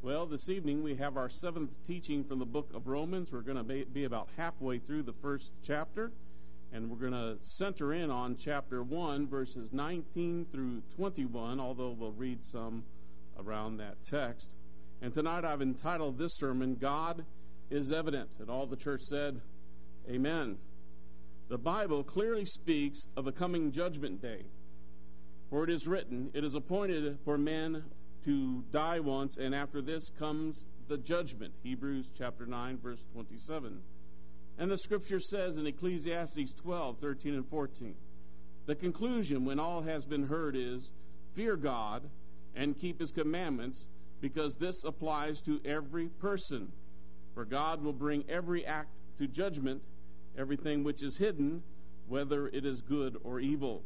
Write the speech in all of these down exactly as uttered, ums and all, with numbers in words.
Well, this evening we have our seventh teaching from the book of Romans. We're going to be about halfway through the first chapter, and we're going to center in on chapter one, verses nineteen through twenty-one, although we'll read some around that text. And tonight I've entitled this sermon, God is Evident. And all the church said, Amen. The Bible clearly speaks of a coming judgment day. For it is written, it is appointed for men to die once, and after this comes the judgment. Hebrews chapter nine, verse twenty-seven. And the scripture says in Ecclesiastes twelve, thirteen and fourteen, the conclusion when all has been heard is, fear God and keep his commandments, because this applies to every person. For God will bring every act to judgment, everything which is hidden, whether it is good or evil.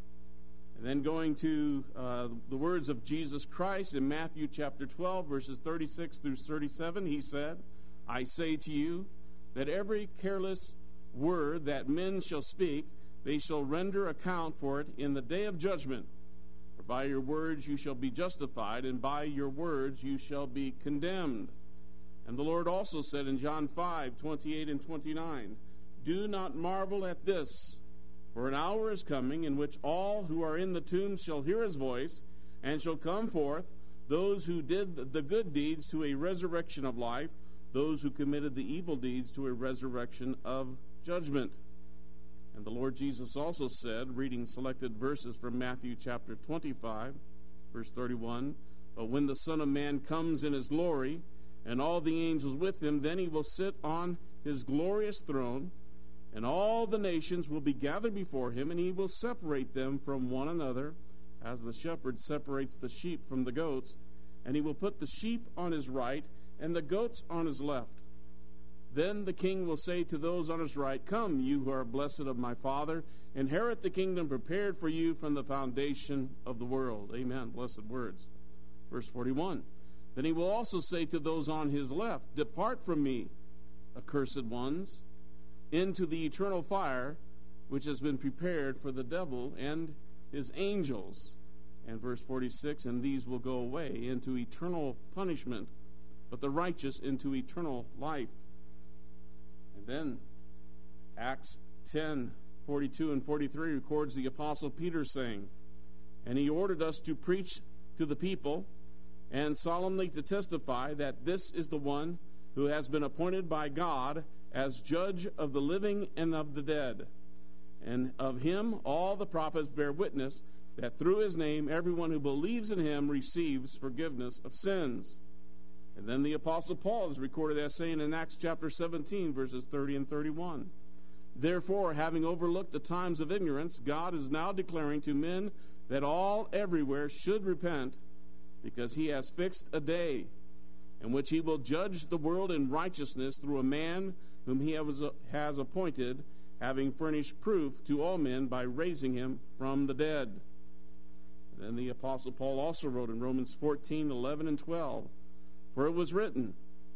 And then going to uh, the words of Jesus Christ in Matthew chapter twelve, verses thirty-six through thirty-seven, he said, I say to you that every careless word that men shall speak, they shall render account for it in the day of judgment. For by your words you shall be justified, and by your words you shall be condemned. And the Lord also said in John five, twenty-eight and twenty-nine, do not marvel at this, for an hour is coming in which all who are in the tombs shall hear his voice, and shall come forth, those who did the good deeds to a resurrection of life, those who committed the evil deeds to a resurrection of judgment. And the Lord Jesus also said, reading selected verses from Matthew chapter twenty-five, verse thirty-one, but when the Son of Man comes in his glory, and all the angels with him, then he will sit on his glorious throne, and all the nations will be gathered before him, and he will separate them from one another, as the shepherd separates the sheep from the goats. And he will put the sheep on his right, and the goats on his left. Then the king will say to those on his right, come, you who are blessed of my Father, inherit the kingdom prepared for you from the foundation of the world. Amen. Blessed words. Verse forty-one. Then he will also say to those on his left, depart from me, accursed ones, into the eternal fire, which has been prepared for the devil and his angels. And verse forty-six, and these will go away into eternal punishment, but the righteous into eternal life. And then Acts ten, forty-two and forty-three records the Apostle Peter saying, and he ordered us to preach to the people and solemnly to testify that this is the one who has been appointed by God as judge of the living and of the dead. And of him all the prophets bear witness that through his name everyone who believes in him receives forgiveness of sins. And then the Apostle Paul is recorded as saying in Acts chapter seventeen, verses thirty and thirty-one, therefore, having overlooked the times of ignorance, God is now declaring to men that all everywhere should repent, because he has fixed a day in which he will judge the world in righteousness through a man whom he has appointed, having furnished proof to all men by raising him from the dead. And then the Apostle Paul also wrote in Romans fourteen, eleven and twelve, for it was written,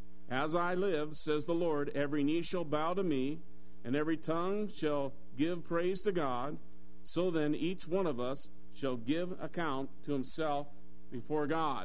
as I live, says the Lord, every knee shall bow to me, and every tongue shall give praise to God. So then each one of us shall give account to himself before God.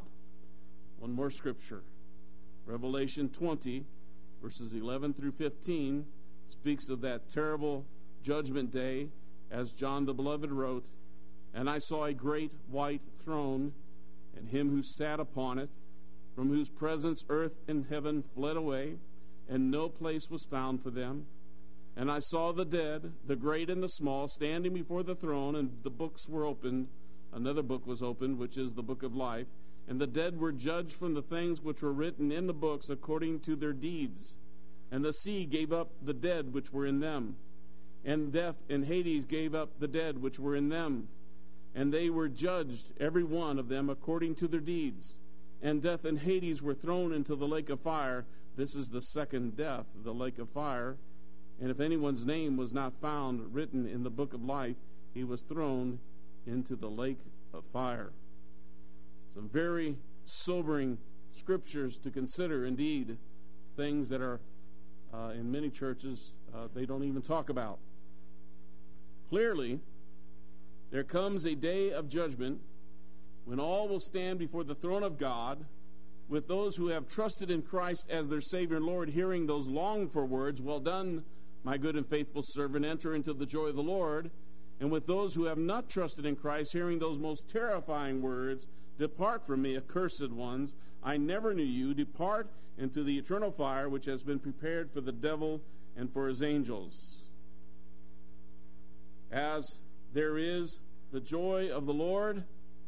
One more scripture. Revelation twenty, verses eleven through fifteen, speaks of that terrible judgment day, as John the Beloved wrote, and I saw a great white throne, and him who sat upon it, from whose presence earth and heaven fled away, and no place was found for them. And I saw the dead, the great and the small, standing before the throne, and the books were opened. Another book was opened, which is the book of life. And the dead were judged from the things which were written in the books according to their deeds. And the sea gave up the dead which were in them. And death and Hades gave up the dead which were in them. And they were judged, every one of them, according to their deeds. And death and Hades were thrown into the lake of fire. This is the second death, the lake of fire. And if anyone's name was not found written in the book of life, he was thrown into the lake of fire. Some very sobering scriptures to consider, indeed, things that are uh, in many churches uh, they don't even talk about. Clearly, there comes a day of judgment when all will stand before the throne of God, with those who have trusted in Christ as their Savior and Lord, hearing those longed-for words, "Well done, my good and faithful servant, enter into the joy of the Lord." And with those who have not trusted in Christ, hearing those most terrifying words, "Depart from me, accursed ones, I never knew you. Depart into the eternal fire which has been prepared for the devil and for his angels." As there is the joy of the Lord,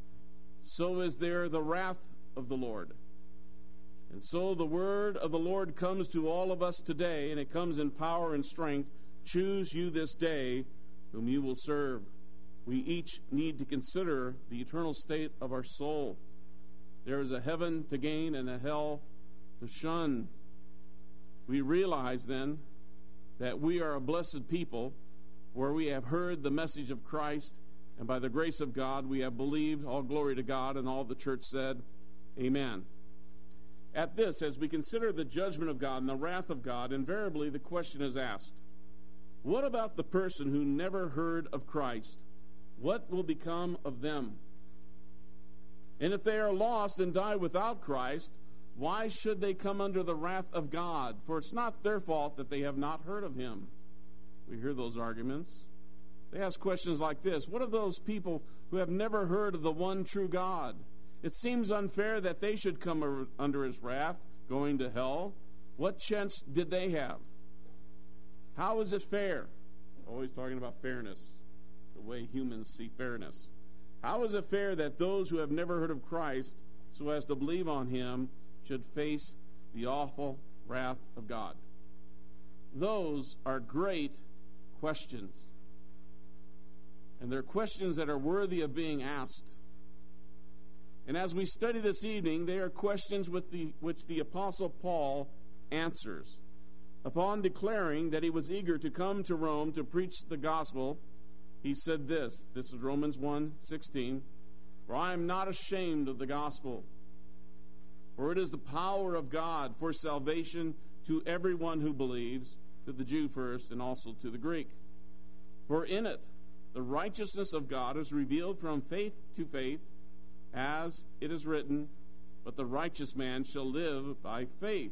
so is there the wrath of the Lord. And so the word of the Lord comes to all of us today, and it comes in power and strength. Choose you this day whom you will serve. We each need to consider the eternal state of our soul. There is a heaven to gain and a hell to shun. We realize then that we are a blessed people, where we have heard the message of Christ, and by the grace of God we have believed. All glory to God, and all the church said, Amen. At this, as we consider the judgment of God and the wrath of God, invariably the question is asked, what about the person who never heard of Christ? What will become of them? And if they are lost and die without Christ, why should they come under the wrath of God? For it's not their fault that they have not heard of him. We hear those arguments. They ask questions like this: what of those people who have never heard of the one true God? It seems unfair that they should come under his wrath, going to hell. What chance did they have? How is it fair? Always talking about fairness, the way humans see fairness. How is it fair that those who have never heard of Christ, so as to believe on him, should face the awful wrath of God? Those are great questions. And they're questions that are worthy of being asked. And as we study this evening, they are questions with the, which the Apostle Paul answers. Upon declaring that he was eager to come to Rome to preach the gospel, he said this. This is Romans one sixteen. "For I am not ashamed of the gospel, for it is the power of God for salvation to everyone who believes, to the Jew first, and also to the Greek. For in it the righteousness of God is revealed from faith to faith, as it is written, but the righteous man shall live by faith."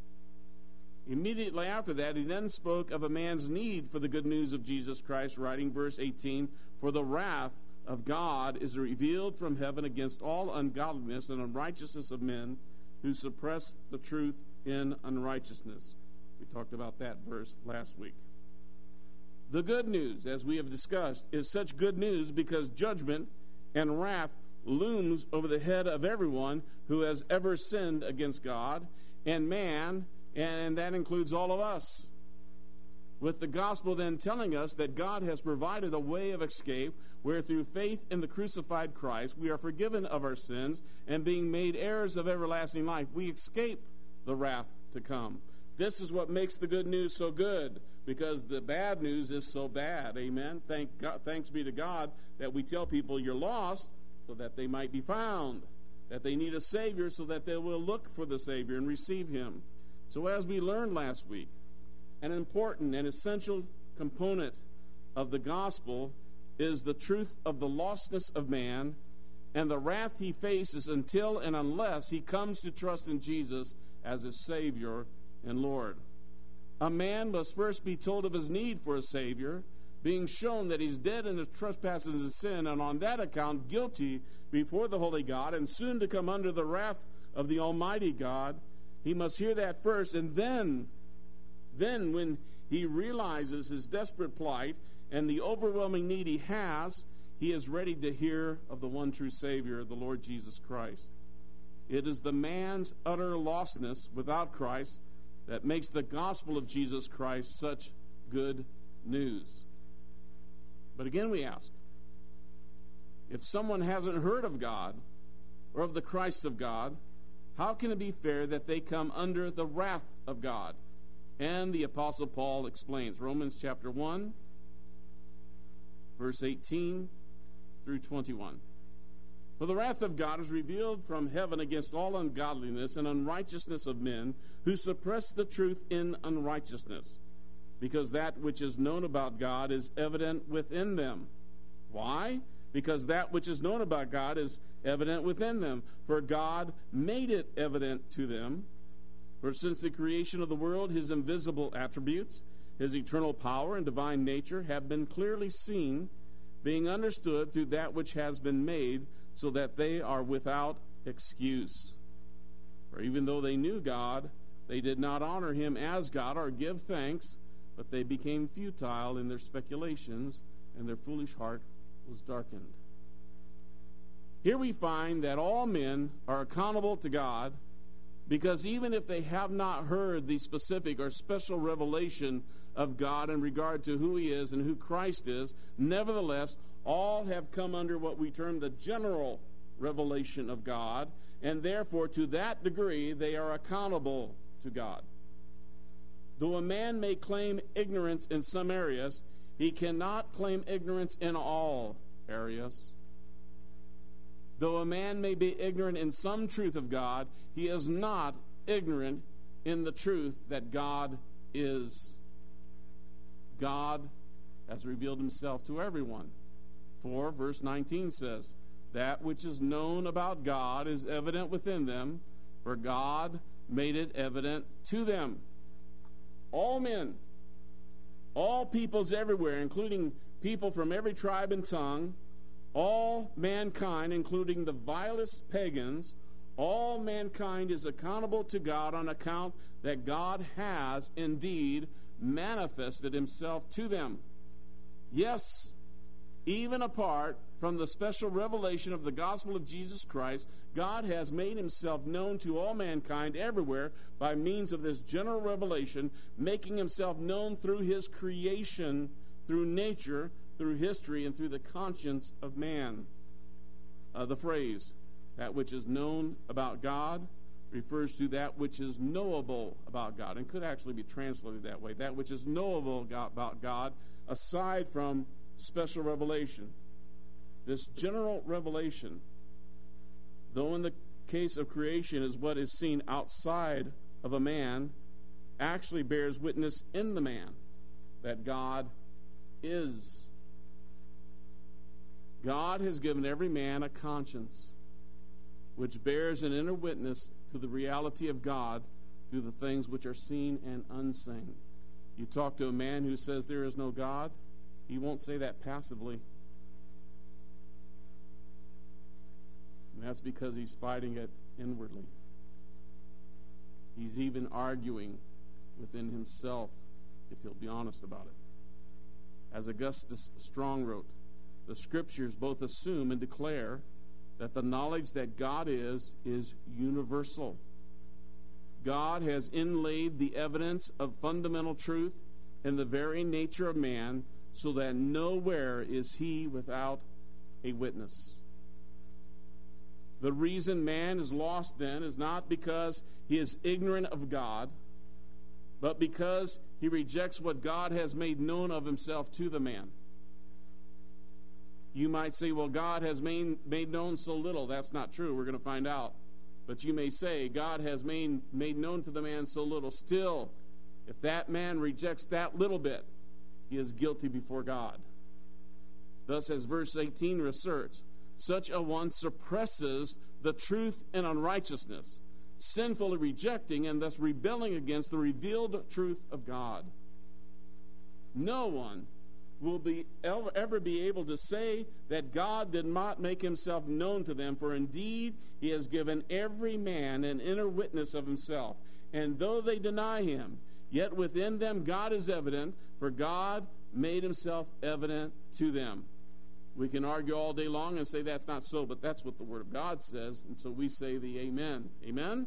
Immediately after that, he then spoke of a man's need for the good news of Jesus Christ, writing verse eighteen, "For the wrath of God is revealed from heaven against all ungodliness and unrighteousness of men who suppress the truth in unrighteousness." We talked about that verse last week. The good news, as we have discussed, is such good news because judgment and wrath looms over the head of everyone who has ever sinned against God and man, and that includes all of us. With the gospel then telling us that God has provided a way of escape where through faith in the crucified Christ we are forgiven of our sins, and being made heirs of everlasting life, we escape the wrath to come. This is what makes the good news so good, because the bad news is so bad. Amen. Thank God, thanks be to God that we tell people you're lost so that they might be found, that they need a Savior so that they will look for the Savior and receive him. So as we learned last week, an important and essential component of the gospel is the truth of the lostness of man and the wrath he faces until and unless he comes to trust in Jesus as his Savior and Lord. A man must first be told of his need for a Savior, being shown that he's dead in his trespasses and sin, and on that account guilty before the holy God, and soon to come under the wrath of the Almighty God. He must hear that first, and then, then when he realizes his desperate plight and the overwhelming need he has, he is ready to hear of the one true Savior, the Lord Jesus Christ. It is the man's utter lostness without Christ that makes the gospel of Jesus Christ such good news. But again we ask, if someone hasn't heard of God or of the Christ of God, how can it be fair that they come under the wrath of God? And the Apostle Paul explains, Romans chapter one, verse eighteen through twenty-one. "For the wrath of God is revealed from heaven against all ungodliness and unrighteousness of men who suppress the truth in unrighteousness, because that which is known about God is evident within them." Why? because that which is known about God is evident within them, for God made it evident to them. For since the creation of the world, his invisible attributes, his eternal power and divine nature have been clearly seen, being understood through that which has been made, so that they are without excuse. For even though they knew God, they did not honor him as God or give thanks, but they became futile in their speculations, and their foolish heart was darkened. Here we find that all men are accountable to God, because even if they have not heard the specific or special revelation of God in regard to who he is and who Christ is, nevertheless, all have come under what we term the general revelation of God, and therefore, to that degree, they are accountable to God. Though a man may claim ignorance in some areas, he cannot claim ignorance in all areas. Though a man may be ignorant in some truth of God, he is not ignorant in the truth that God is. God has revealed himself to everyone. For verse nineteen says, that which is known about God is evident within them, for God made it evident to them. All men, all peoples everywhere, including people from every tribe and tongue, all mankind, including the vilest pagans, all mankind is accountable to God on account that God has indeed manifested himself to them. Yes, even apart from the special revelation of the gospel of Jesus Christ, God has made himself known to all mankind everywhere by means of this general revelation, making himself known through his creation, through nature, through history, and through the conscience of man. Uh, the phrase, that which is known about God, refers to that which is knowable about God, and could actually be translated that way. That which is knowable about God, aside from special revelation. This general revelation, though in the case of creation is what is seen outside of a man, actually bears witness in the man that God is. God has given every man a conscience which bears an inner witness to the reality of God through the things which are seen and unseen. You talk to a man who says there is no God, he won't say that passively. And that's because he's fighting it inwardly. He's even arguing within himself, if he'll be honest about it. As Augustus Strong wrote, the Scriptures both assume and declare that the knowledge that God is, is universal. God has inlaid the evidence of fundamental truth in the very nature of man, so that nowhere is he without a witness. The reason man is lost then is not because he is ignorant of God, but because he rejects what God has made known of himself to the man. You might say, well, God has made, made known so little. That's not true. We're going to find out. But you may say, God has made, made known to the man so little. Still, if that man rejects that little bit, he is guilty before God. Thus, as verse eighteen asserts, such a one suppresses the truth in unrighteousness, sinfully rejecting and thus rebelling against the revealed truth of God. No one will be ever be able to say that God did not make himself known to them, for indeed he has given every man an inner witness of himself. And though they deny him, yet within them God is evident, for God made himself evident to them. We can argue all day long and say that's not so, but that's what the Word of God says, and so we say the amen. Amen?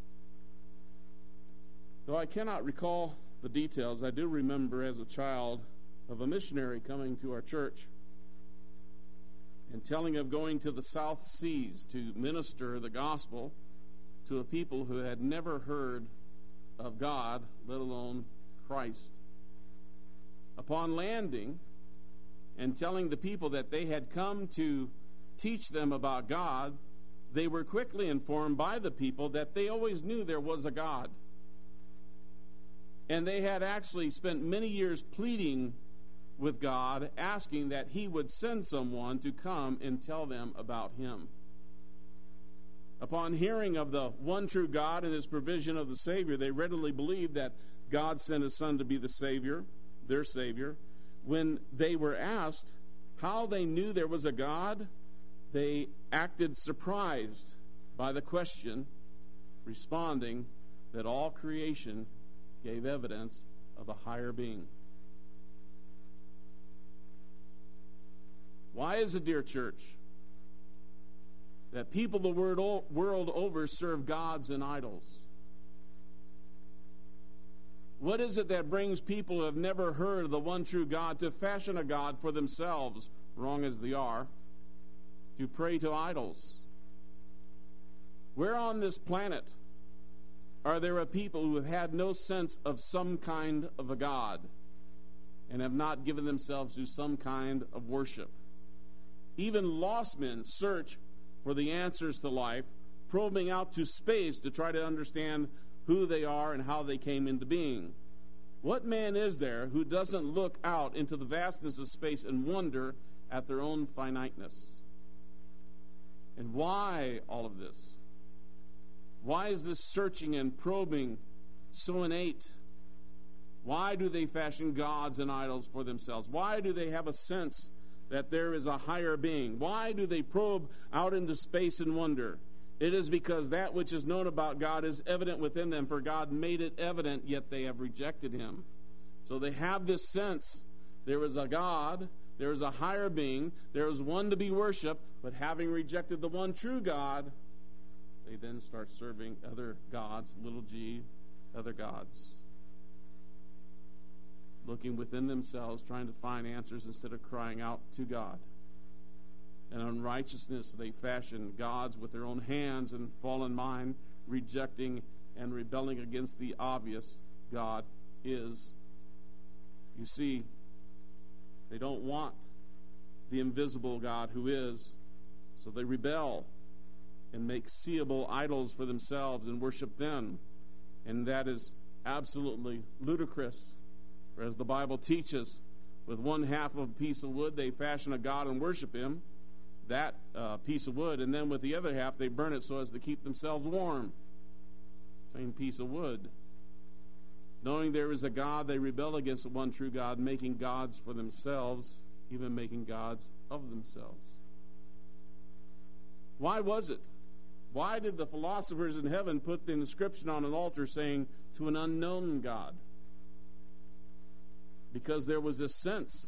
Though I cannot recall the details, I do remember as a child of a missionary coming to our church and telling of going to the South Seas to minister the gospel to a people who had never heard of God, let alone Christ. Upon landing and telling the people that they had come to teach them about God, they were quickly informed by the people that they always knew there was a God. And they had actually spent many years pleading with God, asking that he would send someone to come and tell them about him. Upon hearing of the one true God and his provision of the Savior, they readily believed that God sent his Son to be the Savior, their Savior. When they were asked how they knew there was a God, they acted surprised by the question, responding that all creation gave evidence of a higher being. Why is it, dear church, that people the world over serve gods and idols? What is it that brings people who have never heard of the one true God to fashion a God for themselves, wrong as they are, to pray to idols? Where on this planet are there a people who have had no sense of some kind of a God and have not given themselves to some kind of worship? Even lost men search for the answers to life, probing out to space to try to understand who they are and how they came into being. What man is there who doesn't look out into the vastness of space and wonder at their own finiteness? And why all of this? Why is this searching and probing so innate? Why do they fashion gods and idols for themselves? Why do they have a sense that there is a higher being? Why do they probe out into space and wonder? It is because that which is known about God is evident within them, for God made it evident, yet they have rejected him. So they have this sense, there is a God, there is a higher being, there is one to be worshipped, but having rejected the one true God, they then start serving other gods, little g, other gods. Looking within themselves, trying to find answers instead of crying out to God. And unrighteousness, they fashion gods with their own hands and fallen mind, rejecting and rebelling against the obvious God is. You see, they don't want the invisible God who is, so they rebel and make seeable idols for themselves and worship them. And that is absolutely ludicrous. For as the Bible teaches, with one half of a piece of wood they fashion a god and worship him, that uh, piece of wood, and then with the other half they burn it so as to keep themselves warm. Same piece of wood. Knowing there is a God, they rebel against the one true God, making gods for themselves, even making gods of themselves. Why was it? Why did the philosophers in heaven put the inscription on an altar saying, "To an unknown God"? Because there was this sense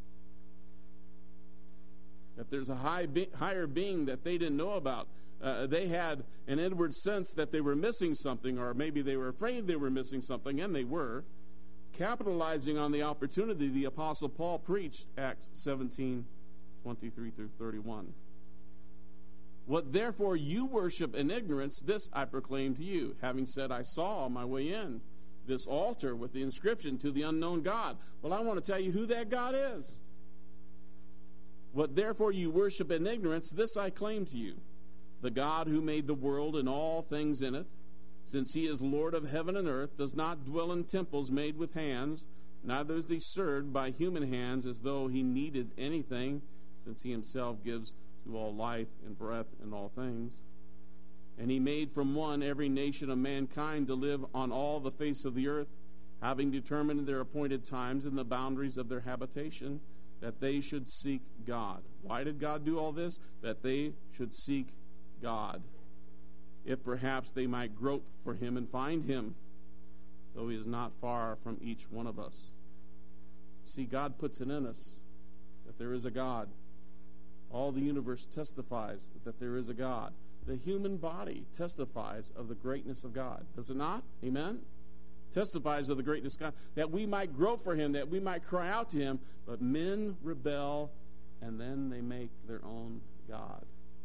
that there's a high be- higher being that they didn't know about. Uh, they had an inward sense that they were missing something, or maybe they were afraid they were missing something, and they were. Capitalizing on the opportunity, the Apostle Paul preached, Acts seventeen, twenty-three through thirty-one. "What therefore you worship in ignorance, this I proclaim to you, having said, I saw on my way in this altar with the inscription, 'To the unknown God.'" Well, I want to tell you who that God is. "What therefore you worship in ignorance, this I claim to you, the God who made the world and all things in it, since he is Lord of heaven and earth, does not dwell in temples made with hands, neither is he served by human hands as though he needed anything, since he himself gives to all life and breath and all things. And he made from one every nation of mankind to live on all the face of the earth, having determined their appointed times and the boundaries of their habitation, that they should seek God." Why did God do all this? That they should seek God, if perhaps they might grope for him and find him, though he is not far from each one of us. See, God puts it in us that there is a God. All the universe testifies that there is a God. The human body testifies of the greatness of God. Does it not? Amen? Testifies of the greatness of God, that we might grope for him, that we might cry out to him, but men rebel, and then they make their own God.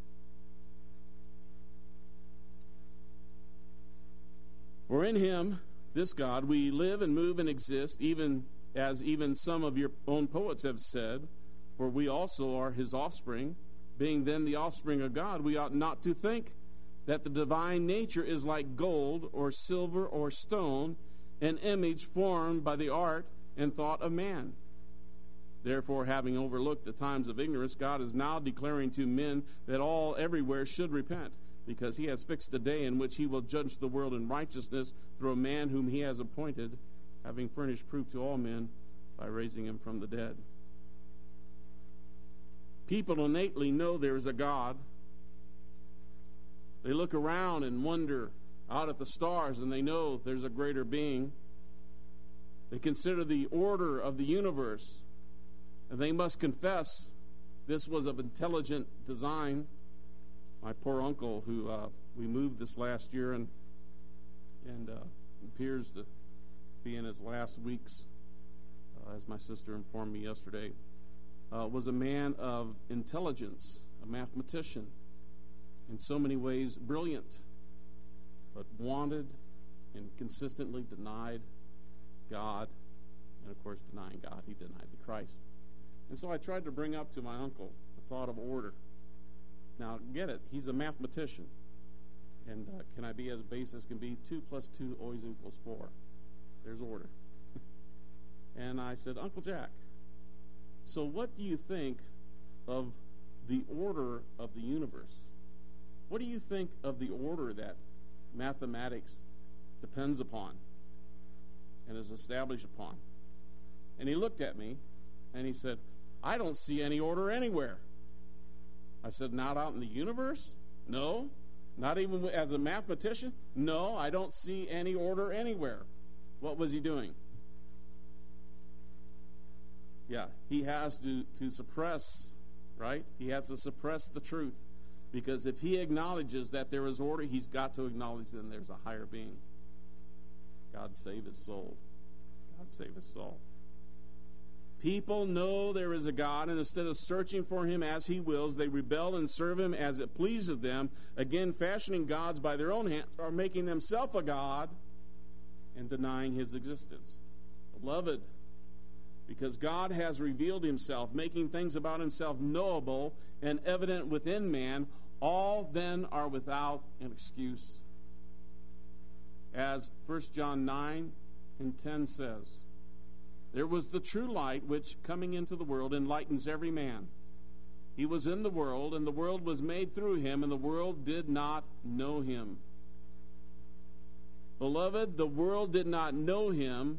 "For in him, this God, we live and move and exist, even as even some of your own poets have said, for we also are his offspring. Being then the offspring of God, we ought not to think that the divine nature is like gold or silver or stone, an image formed by the art and thought of man. Therefore, having overlooked the times of ignorance, God is now declaring to men that all everywhere should repent, because he has fixed the day in which he will judge the world in righteousness through a man whom he has appointed, having furnished proof to all men by raising him from the dead. People innately know there is a God. They look around and wonder out at the stars, and they know there's a greater being. They consider the order of the universe, and they must confess this was of intelligent design. My poor uncle, who uh, we moved this last year and and uh, appears to be in his last weeks, uh, as my sister informed me yesterday, uh, was a man of intelligence, a mathematician, in so many ways brilliant, but wanted and consistently denied God, and of course denying God, he denied the Christ. And so I tried to bring up to my uncle the thought of order. Now, get it, he's a mathematician. And uh, can I be as base as can be? Two plus two always equals four. There's order. And I said, Uncle Jack, so what do you think of the order of the universe? What do you think of the order that mathematics depends upon and is established upon? And he looked at me and he said, I don't see any order anywhere. I said, not out in the universe? No. Not even as a mathematician? No, I don't see any order anywhere. What was he doing? Yeah, he has to, to suppress, right? He has to suppress the truth. Because if he acknowledges that there is order, he's got to acknowledge that there's a higher being. God save his soul. God save his soul. People know there is a God, and instead of searching for him as he wills, they rebel and serve him as it pleases them, again fashioning gods by their own hands, or making themselves a god and denying his existence. Beloved, because God has revealed himself, making things about himself knowable and evident within man, all then are without an excuse. As First John nine and ten says, there was the true light which, coming into the world, enlightens every man. He was in the world, and the world was made through him, and the world did not know him. Beloved, the world did not know him,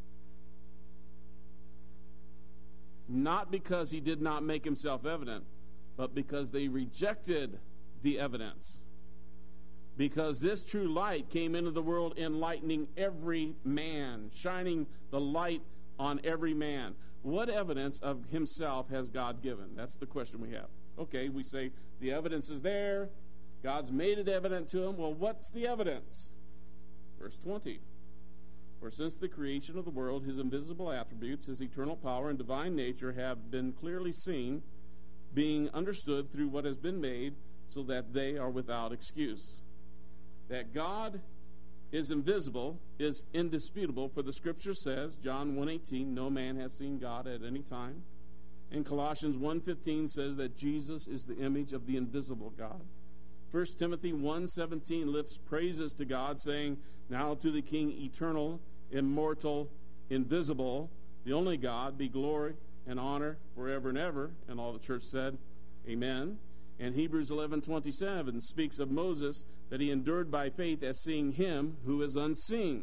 not because he did not make himself evident, but because they rejected the evidence. Because this true light came into the world enlightening every man, shining the light on every man. What evidence of himself has God given? That's the question we have. Okay, we say the evidence is there. God's made it evident to him. Well, what's the evidence? Verse twenty. For since the creation of the world, his invisible attributes, his eternal power and divine nature have been clearly seen, being understood through what has been made, so that they are without excuse. That God is invisible is indisputable, for the Scripture says, John one eighteen, no man has seen God at any time. And Colossians one fifteen says that Jesus is the image of the invisible God. First Timothy one seventeen lifts praises to God, saying, now to the King, eternal, immortal, invisible, the only God, be glory and honor forever and ever. And all the church said, amen. And Hebrews eleven twenty-seven speaks of Moses, that he endured by faith as seeing him who is unseen.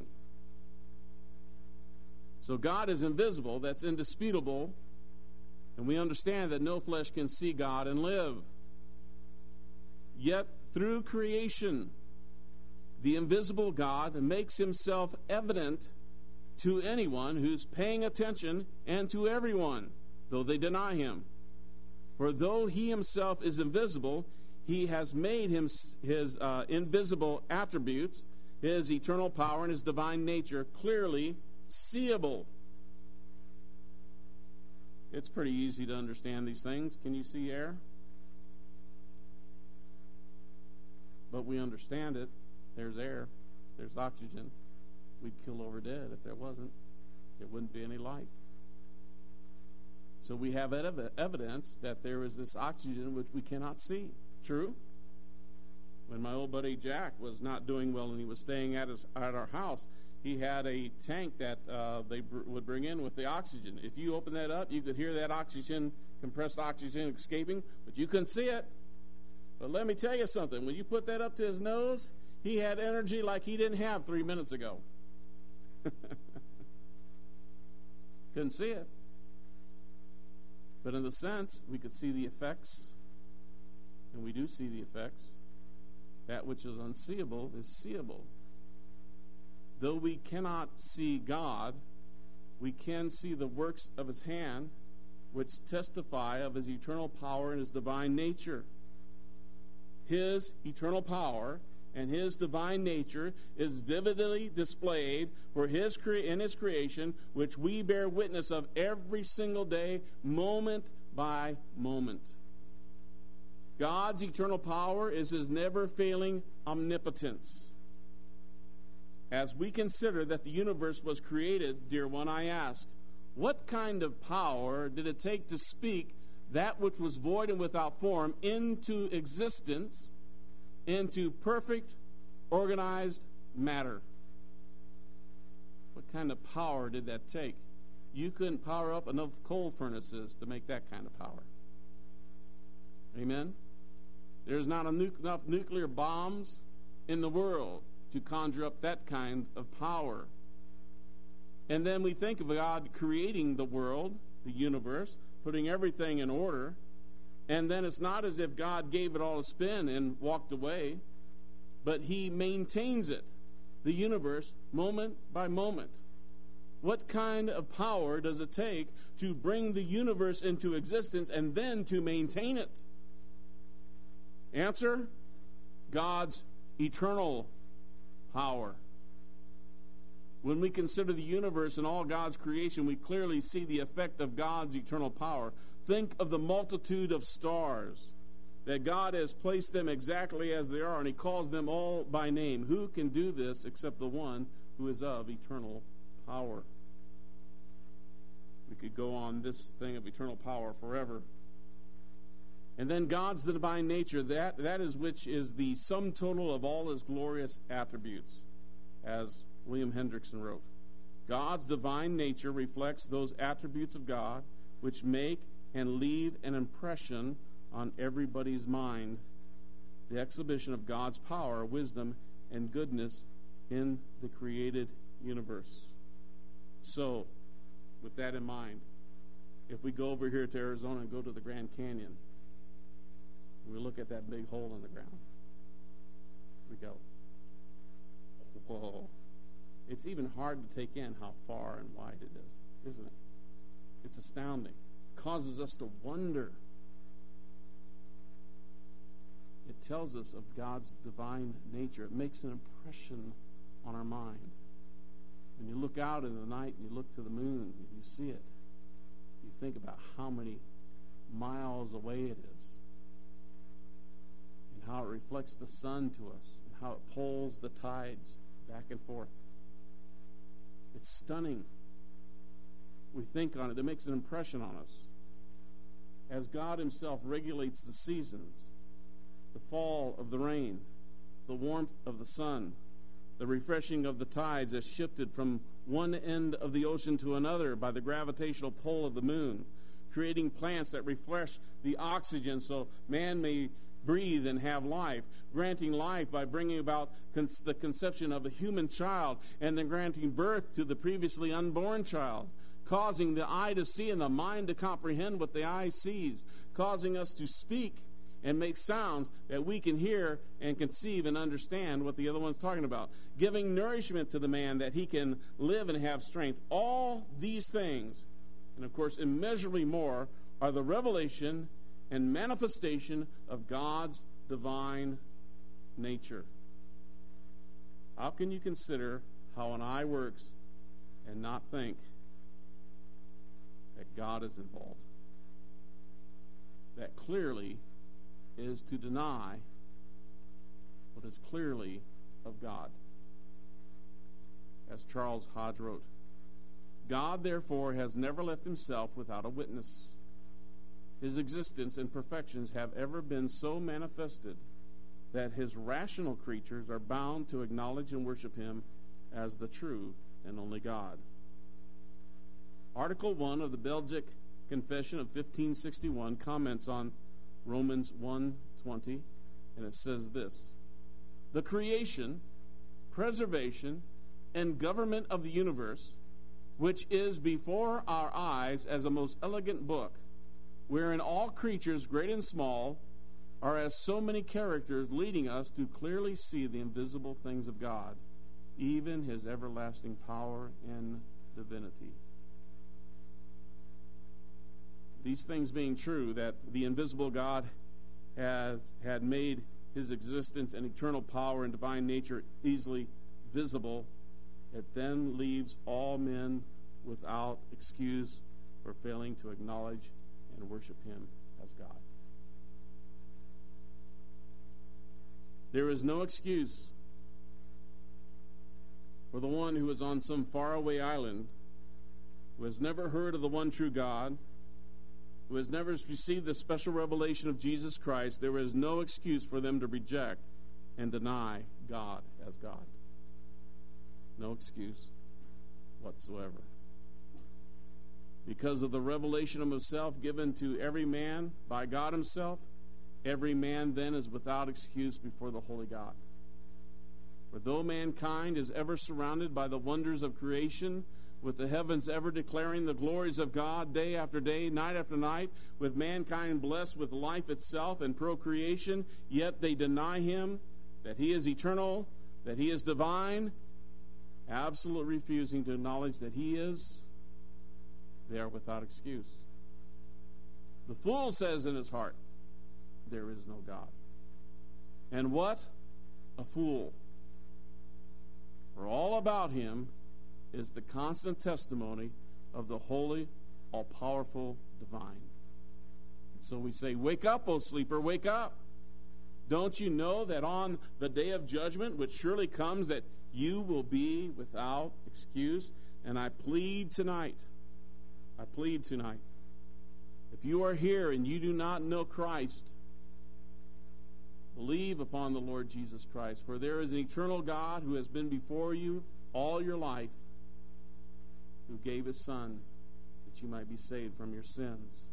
So God is invisible, that's indisputable, and we understand that no flesh can see God and live. Yet through creation, the invisible God makes himself evident to anyone who's paying attention, and to everyone, though they deny him. For though he himself is invisible, he has made him his uh, invisible attributes, his eternal power and his divine nature, clearly seeable. It's pretty easy to understand these things. Can you see air? But we understand it. There's air. There's oxygen. We'd kill over dead if there wasn't. There wouldn't be any life. So we have ev- evidence that there is this oxygen which we cannot see. True? When my old buddy Jack was not doing well and he was staying at his at our house, he had a tank that uh, they br- would bring in with the oxygen. If you open that up, you could hear that oxygen, compressed oxygen escaping, but you couldn't see it. But let me tell you something. When you put that up to his nose, he had energy like he didn't have three minutes ago. Couldn't see it. But in the sense, we could see the effects, and we do see the effects. That which is unseeable is seeable. Though we cannot see God, we can see the works of his hand, which testify of his eternal power and his divine nature. His eternal power and his divine nature is vividly displayed for his cre- in his creation, which we bear witness of every single day, moment by moment. God's eternal power is his never-failing omnipotence. As we consider that the universe was created, dear one, I ask, what kind of power did it take to speak that which was void and without form into existence, into perfect, organized matter? What kind of power did that take? You couldn't power up enough coal furnaces to make that kind of power. Amen? There's not nu- enough nuclear bombs in the world to conjure up that kind of power. And then we think of God creating the world, the universe, putting everything in order, and then it's not as if God gave it all a spin and walked away, but he maintains it, the universe, moment by moment. What kind of power does it take to bring the universe into existence and then to maintain it? Answer: God's eternal power. When we consider the universe and all God's creation, we clearly see the effect of God's eternal power. Think of the multitude of stars, that God has placed them exactly as they are, and he calls them all by name. Who can do this except the one who is of eternal power? We could go on this thing of eternal power forever. And then God's divine nature, that, that is which is the sum total of all his glorious attributes, as William Hendrickson wrote. God's divine nature reflects those attributes of God which make and leave an impression on everybody's mind. The exhibition of God's power, wisdom, and goodness in the created universe. So, with that in mind, if we go over here to Arizona and go to the Grand Canyon, we look at that big hole in the ground, we go, whoa. It's even hard to take in how far and wide it is, isn't it? It's astounding. It causes us to wonder. It tells us of God's divine nature. It makes an impression on our mind. When you look out in the night and you look to the moon, you see it. You think about how many miles away it is, and how it reflects the sun to us, and how it pulls the tides back and forth. It's stunning. We think on it. It makes an impression on us. As God himself regulates the seasons, the fall of the rain, the warmth of the sun, the refreshing of the tides has shifted from one end of the ocean to another by the gravitational pull of the moon, creating plants that refresh the oxygen so man may breathe and have life, granting life by bringing about con- the conception of a human child, and then granting birth to the previously unborn child, causing the eye to see and the mind to comprehend what the eye sees, causing us to speak and make sounds that we can hear and conceive and understand what the other one's talking about, giving nourishment to the man that he can live and have strength. All these things, and of course immeasurably more, are the revelation and manifestation of God's divine nature. How can you consider how an eye works and not think that God is involved? That clearly is to deny what is clearly of God. As Charles Hodge wrote, God therefore has never left himself without a witness. His existence and perfections have ever been so manifested that his rational creatures are bound to acknowledge and worship him as the true and only God. Article one of the Belgic Confession of fifteen sixty-one comments on Romans one twenty, and it says this: the creation, preservation, and government of the universe, which is before our eyes as a most elegant book, wherein all creatures, great and small, are as so many characters leading us to clearly see the invisible things of God, even his everlasting power and divinity. These things being true, that the invisible God has had made his existence and eternal power and divine nature easily visible, it then leaves all men without excuse for failing to acknowledge and worship him as God. There is no excuse for the one who is on some faraway island, who has never heard of the one true God, who has never received the special revelation of Jesus Christ. There is no excuse for them to reject and deny God as God. No excuse whatsoever. Because of the revelation of himself given to every man by God himself, every man then is without excuse before the holy God. For though mankind is ever surrounded by the wonders of creation, with the heavens ever declaring the glories of God day after day, night after night, with mankind blessed with life itself and procreation, yet they deny him, that he is eternal, that he is divine, absolutely refusing to acknowledge that he is, they are without excuse. The fool says in his heart, there is no God. And what? A fool. For all about him is the constant testimony of the holy, all-powerful divine. And so we say, wake up, O sleeper, wake up. Don't you know that on the day of judgment, which surely comes, that you will be without excuse? And I plead tonight, I plead tonight, if you are here and you do not know Christ, believe upon the Lord Jesus Christ, for there is an eternal God who has been before you all your life, who gave his Son that you might be saved from your sins.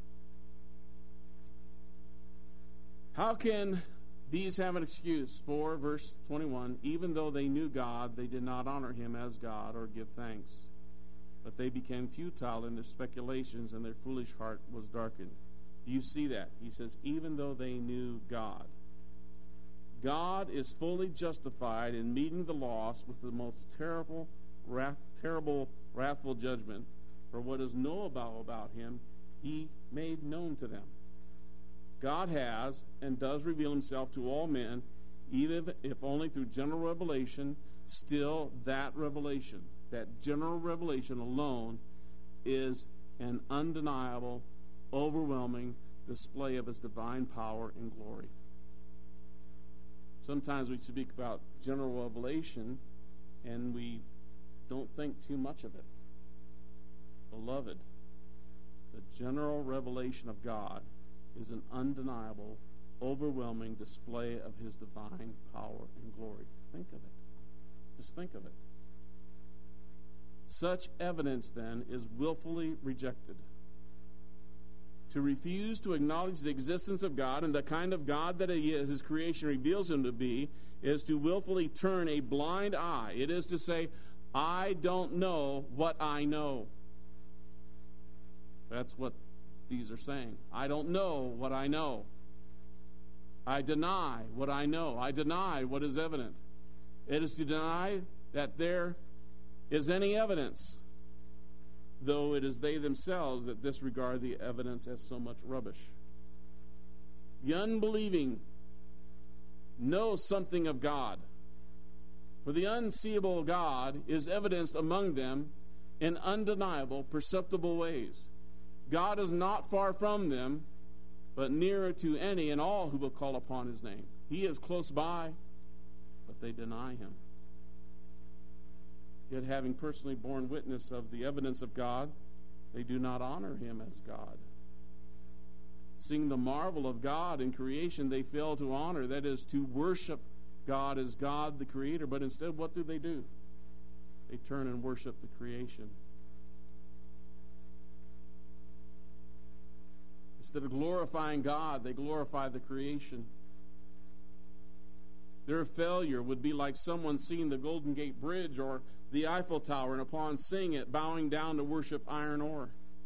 How can these have an excuse? For, verse twenty-one, even though they knew God, they did not honor him as God or give thanks. But they became futile in their speculations, and their foolish heart was darkened. Do you see that? He says, even though they knew God. God is fully justified in meeting the lost with the most terrible, wrath, terrible, wrathful judgment, for what is knowable about him, he made known to them. God has and does reveal himself to all men, even if only through general revelation. Still, that revelation, that general revelation alone, is an undeniable, overwhelming display of his divine power and glory. Sometimes we speak about general revelation, and we don't think too much of it. Beloved, the general revelation of God is an undeniable, overwhelming display of his divine power and glory. Think of it. Just think of it. Such evidence, then, is willfully rejected. To refuse to acknowledge the existence of God and the kind of God that he is, his creation reveals him to be, is to willfully turn a blind eye. It is to say, I don't know what I know. That's what these are saying. I don't know what I know. I deny what I know. I deny what is evident. It is to deny that there is any evidence, though it is they themselves that disregard the evidence as so much rubbish. The unbelieving know something of God, for the unseeable God is evidenced among them in undeniable, perceptible ways. God is not far from them, but nearer to any and all who will call upon his name. He is close by, but they deny him. Yet having personally borne witness of the evidence of God, they do not honor him as God. seeing the marvel of God in creation, they fail to honor, that is, to worship God as God the Creator. But instead, what do they do? They turn and worship the creation. Instead of glorifying God, they glorify the creation. Their failure would be like someone seeing the Golden Gate Bridge or the Eiffel Tower, and upon seeing it, bowing down to worship iron ore.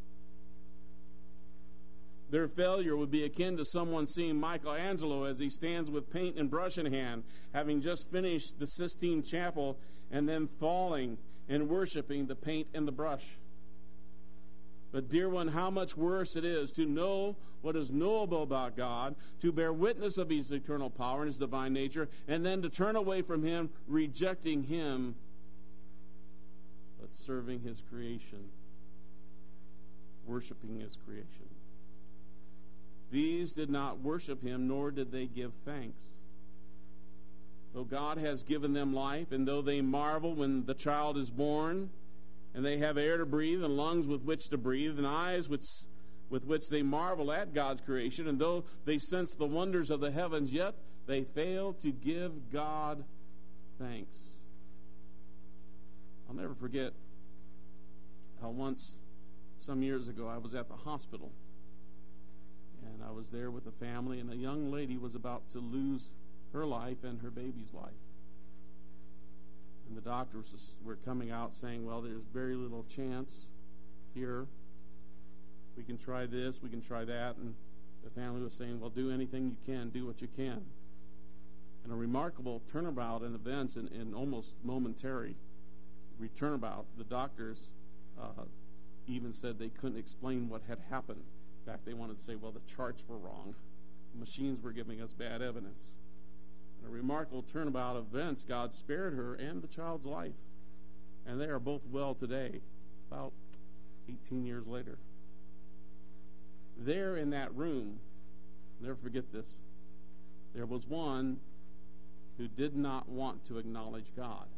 Their failure would be akin to someone seeing Michelangelo as he stands with paint and brush in hand, having just finished the Sistine Chapel, and then falling and worshiping the paint and the brush. But dear one, how much worse it is to know what is knowable about God, to bear witness of His eternal power and His divine nature, and then to turn away from Him, rejecting Him, but serving His creation, worshiping His creation. These did not worship Him, nor did they give thanks. Though God has given them life, and though they marvel when the child is born, and they have air to breathe, and lungs with which to breathe, and eyes which, with which they marvel at God's creation, and though they sense the wonders of the heavens, yet they fail to give God thanks. I'll never forget how once, some years ago, I was at the hospital, and I was there with a family, and a young lady was about to lose her life and her baby's life. And the doctors were coming out saying, well, there's very little chance here. We can try this, we can try that. And the family was saying, well, do anything you can, do what you can. And a remarkable turnabout in events, and, and almost momentary turnabout, the doctors uh, even said they couldn't explain what had happened. In fact, they wanted to say, well, the charts were wrong. The machines were giving us bad evidence. In a remarkable turnabout of events, God spared her and the child's life. And they are both well today, about eighteen years later. There in that room, never forget this, there was one who did not want to acknowledge God.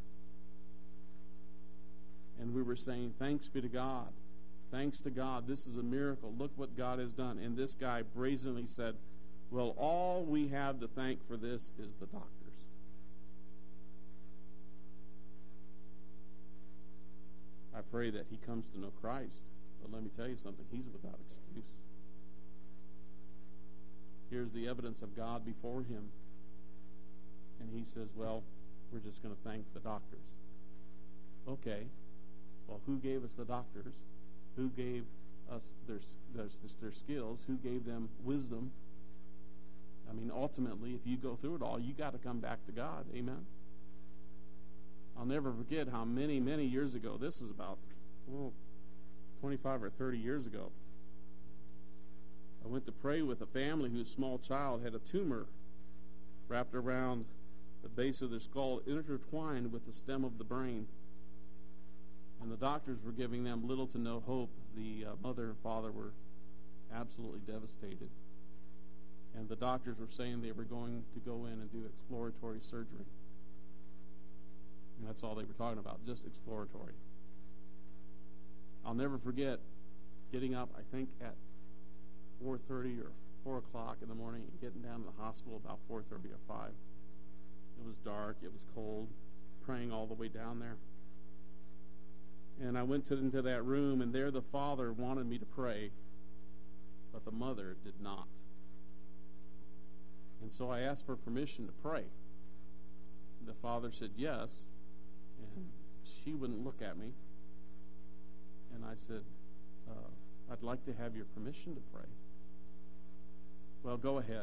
And we were saying, thanks be to God. Thanks to God. This is a miracle. Look what God has done. And this guy brazenly said, well, all we have to thank for this is the doctors. I pray that he comes to know Christ. But let me tell you something. He's without excuse. Here's the evidence of God before him. And he says, well, we're just going to thank the doctors. Okay. Well, who gave us the doctors? Who gave us their, their, their skills? Who gave them wisdom? I mean, ultimately, if you go through it all, you got to come back to God. Amen? I'll never forget how many, many years ago, this is about oh, twenty-five or thirty years ago, I went to pray with a family whose small child had a tumor wrapped around the base of their skull, intertwined with the stem of the brain. And the doctors were giving them little to no hope. The uh, mother and father were absolutely devastated. And the doctors were saying they were going to go in and do exploratory surgery. And that's all they were talking about, just exploratory. I'll never forget getting up, I think, at four thirty or four o'clock in the morning and getting down to the hospital about four thirty or five. It was dark, it was cold, praying all the way down there. And I went to, into that room, and there the father wanted me to pray, but the mother did not. And so I asked for permission to pray. The father said yes, and she wouldn't look at me. And I said, uh, I'd like to have your permission to pray. Well, go ahead.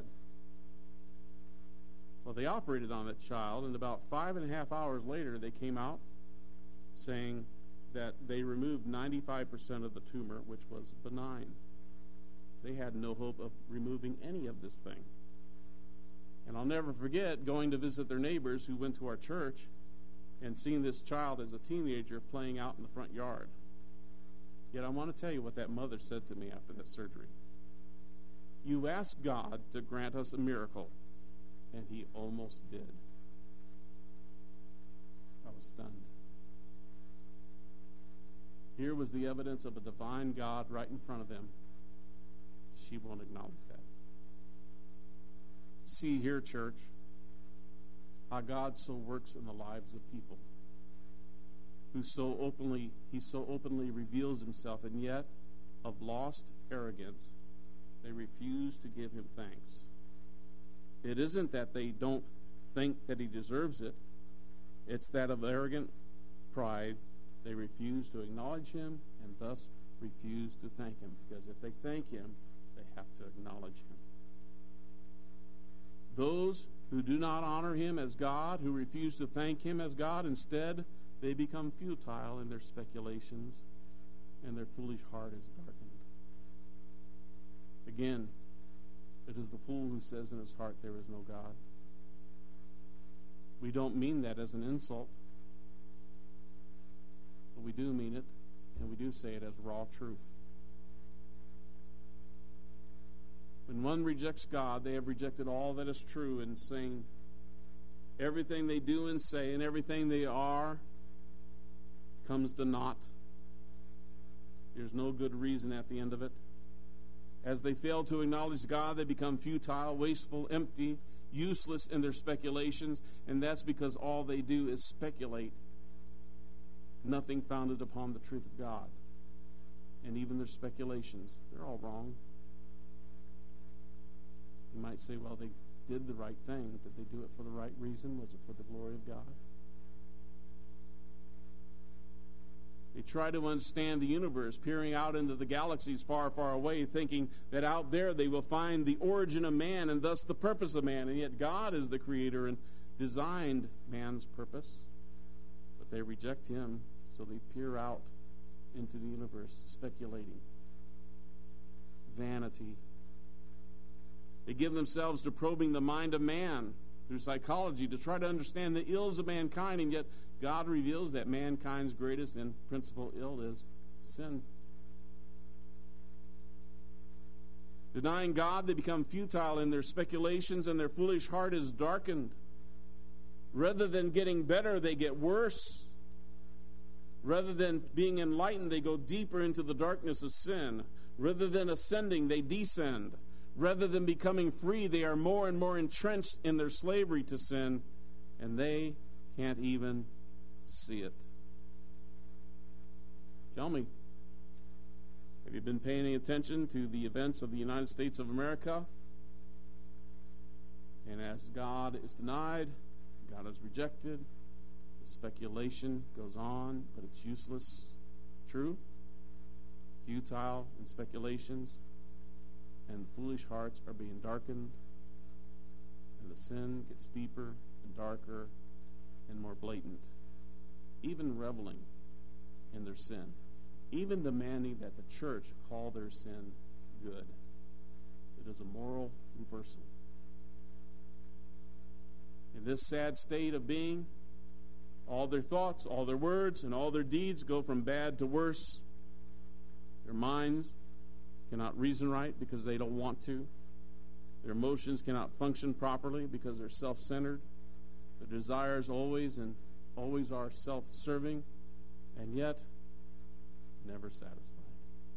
Well, they operated on that child, and about five and a half hours later, they came out saying that they removed ninety-five percent of the tumor, which was benign. They had no hope of removing any of this thing. And I'll never forget going to visit their neighbors who went to our church and seeing this child as a teenager playing out in the front yard. Yet I want to tell you what that mother said to me after that surgery. You asked God to grant us a miracle, and he almost did. I was stunned. Here was the evidence of a divine God right in front of them. she won't acknowledge that. See here, church, how God so works in the lives of people, who so openly, he so openly reveals himself, and yet, of lost arrogance, they refuse to give him thanks. It isn't that they don't think that he deserves it. It's that of arrogant pride, they refuse to acknowledge him and thus refuse to thank him. Because if they thank him, they have to acknowledge him. Those who do not honor him as God, who refuse to thank him as God, instead, they become futile in their speculations, and their foolish heart is darkened. Again, it is the fool who says in his heart, there is no God. We don't mean that as an insult, but we do mean it, and we do say it as raw truth. When one rejects God, they have rejected all that is true, and saying everything they do and say and everything they are comes to naught. There's no good reason at the end of it. As they fail to acknowledge God, they become futile, wasteful, empty, useless in their speculations, and that's because all they do is speculate, nothing founded upon the truth of God. And even their speculations, they're all wrong. You might say, well, they did the right thing. Did they do it for the right reason? Was it for the glory of God? They try to understand the universe, peering out into the galaxies far, far away, thinking that out there they will find the origin of man and thus the purpose of man. And yet God is the creator and designed man's purpose. But they reject him, so they peer out into the universe, speculating. Vanity. They give themselves to probing the mind of man through psychology to try to understand the ills of mankind, and yet God reveals that mankind's greatest and principal ill is sin. Denying God, they become futile in their speculations, and their foolish heart is darkened. Rather than getting better, they get worse. Rather than being enlightened, they go deeper into the darkness of sin. Rather than ascending, they descend. Rather than becoming free, they are more and more entrenched in their slavery to sin, and they can't even see it. Tell me, have you been paying any attention to the events of the United States of America? And as God is denied, God is rejected, the speculation goes on, but it's useless. True? Futile in speculations. And foolish hearts are being darkened, and the sin gets deeper and darker and more blatant, even reveling in their sin, even demanding that the church call their sin good. It is a moral reversal. In this sad state of being, all their thoughts, all their words, and all their deeds go from bad to worse. Their minds cannot reason right because they don't want to. Their emotions cannot function properly because they're self-centered. Their desires always and always are self-serving, and yet never satisfied.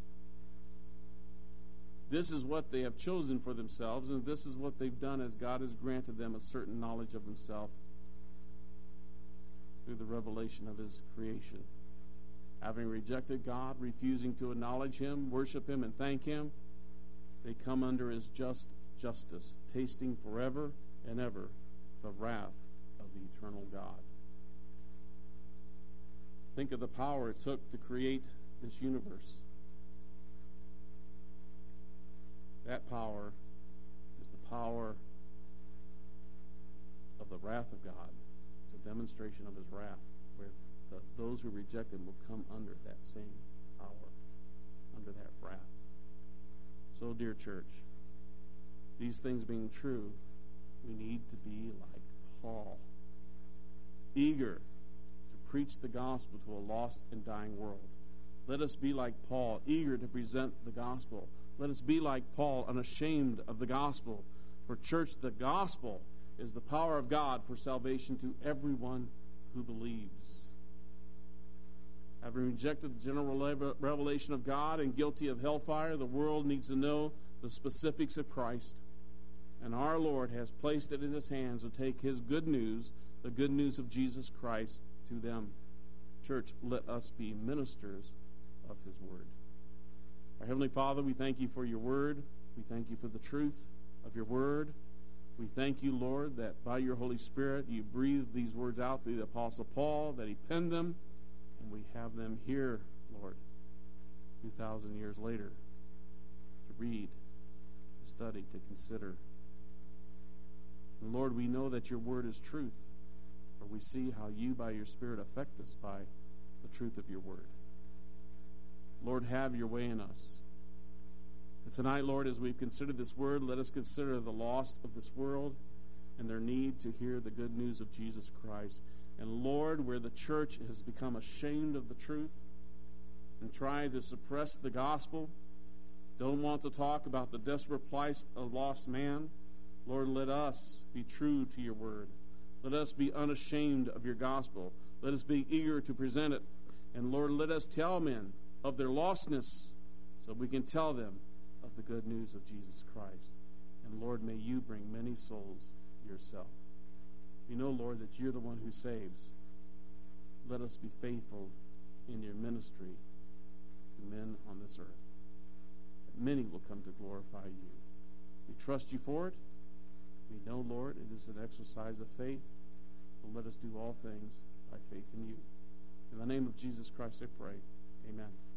This is what they have chosen for themselves, and this is what they've done as God has granted them a certain knowledge of himself through the revelation of his creation. Having rejected God, refusing to acknowledge him, worship him, and thank him, they come under his just justice, tasting forever and ever the wrath of the eternal God. Think of the power it took to create this universe. That power is the power of the wrath of God. It's a demonstration of his wrath, where the, those who reject him will come under that same power, under that wrath. So, dear church, these things being true, we need to be like Paul, eager to preach the gospel to a lost and dying world. Let us be like Paul, eager to present the gospel. Let us be like Paul, unashamed of the gospel. For church, the gospel is the power of God for salvation to everyone who believes. Having rejected the general revelation of God and guilty of hellfire, the world needs to know the specifics of Christ. And our Lord has placed it in his hands to take his good news, the good news of Jesus Christ, to them. Church, let us be ministers of his word. Our Heavenly Father, we thank you for your word. We thank you for the truth of your word. We thank you, Lord, that by your Holy Spirit you breathed these words out through the Apostle Paul, that he penned them, and we have them here, Lord, two thousand years later, to read, to study, to consider. And Lord, we know that your word is truth, for we see how you, by your Spirit, affect us by the truth of your word. Lord, have your way in us. And tonight, Lord, as we've considered this word, let us consider the lost of this world and their need to hear the good news of Jesus Christ. And Lord, where the church has become ashamed of the truth and tried to suppress the gospel, don't want to talk about the desperate plight of lost man, Lord, let us be true to your word. Let us be unashamed of your gospel. Let us be eager to present it. And Lord, let us tell men of their lostness so we can tell them of the good news of Jesus Christ. And Lord, may you bring many souls yourself. We know, Lord, that you're the one who saves. Let us be faithful in your ministry to men on this earth, that many will come to glorify you. We trust you for it. We know, Lord, it is an exercise of faith, so let us do all things by faith in you. In the name of Jesus Christ I pray. Amen.